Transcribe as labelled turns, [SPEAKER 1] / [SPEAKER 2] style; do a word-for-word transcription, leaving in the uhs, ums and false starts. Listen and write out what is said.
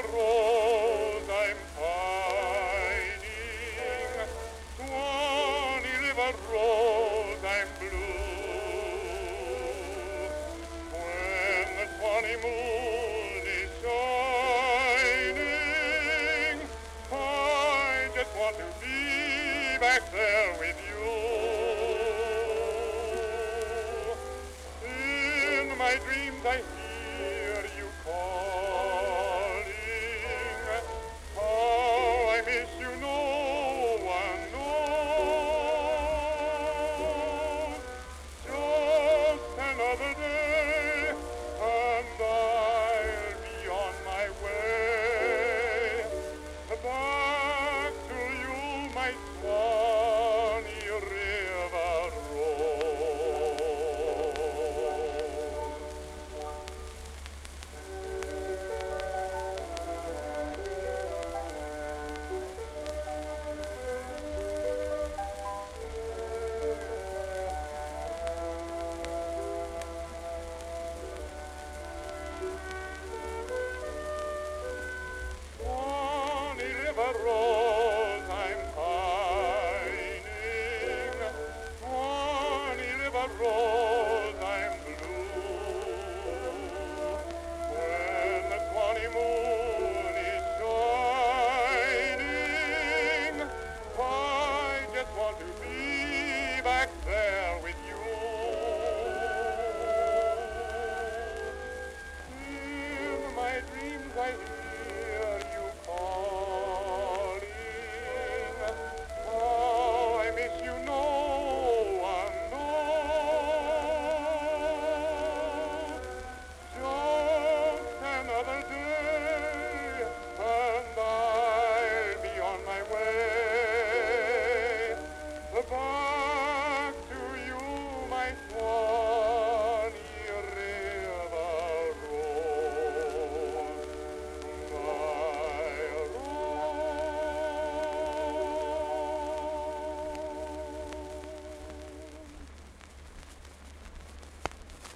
[SPEAKER 1] rose I'm pining, Swanee River rose I'm blue. When the Swanee moon is shining, I just want to be back there with you. In my dreams I hear you calling. How I miss you, no one knows. Just another day, and I'll be on my way. Back to you, my Swanee River rose. Swanee River rose I'm pining, Swanee River rose I'm blue. When the Swanee moon is shining, I just want to be back there with you. In my dreams I